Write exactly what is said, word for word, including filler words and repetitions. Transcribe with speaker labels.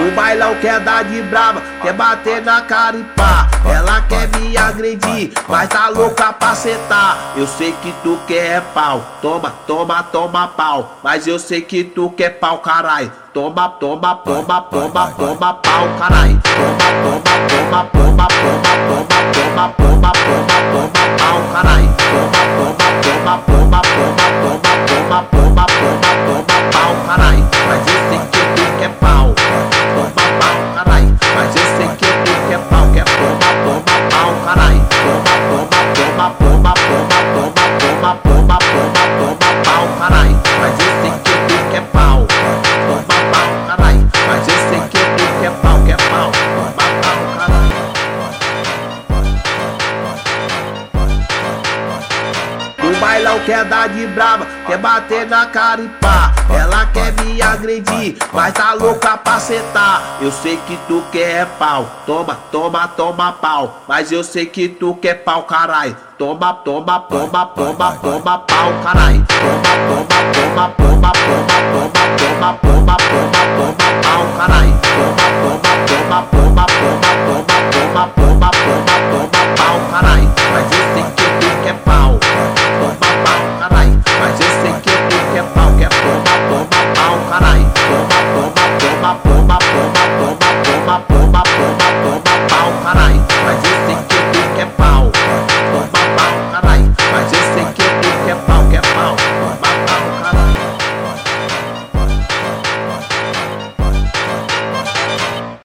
Speaker 1: No bailão quer dar de brava, quer bater na cara e pá. Ela quer me agredir, mas tá louca pra sentar. Eu sei que tu quer pau, toma, toma, toma pau. Mas eu sei que tu quer pau, carai. Toma, toma, toma, toma, toma pau, carai. Toma, toma, toma, toma, toma, toma, toma, toma, toma, toma pau, carai. Toma, toma, toma, toma, toma, toma, toma, toma, toma, toma pau, carai. Mas eu sei que tu quer pau, toma pau, carai. Mas eu sei que tu quer pau, quer toma, toma pau, carai. Toma, toma, toma, toma, toma, toma, toma, toma, toma, toma pau, carai. Mas eu sei que tu quer pau, toma pau, carai. Mas eu sei que tu quer pau, quer pau, toma pau, carai. No bailão quer dar de brava, quer bater na cara e pá. Ela quer me agredir, mas tá louca pra sentar. Eu sei que tu quer pau, toma, toma, toma pau. Mas eu sei que tu quer pau, carai. Toma, toma, toma, toma, toma pau, carai. Toma, toma, toma,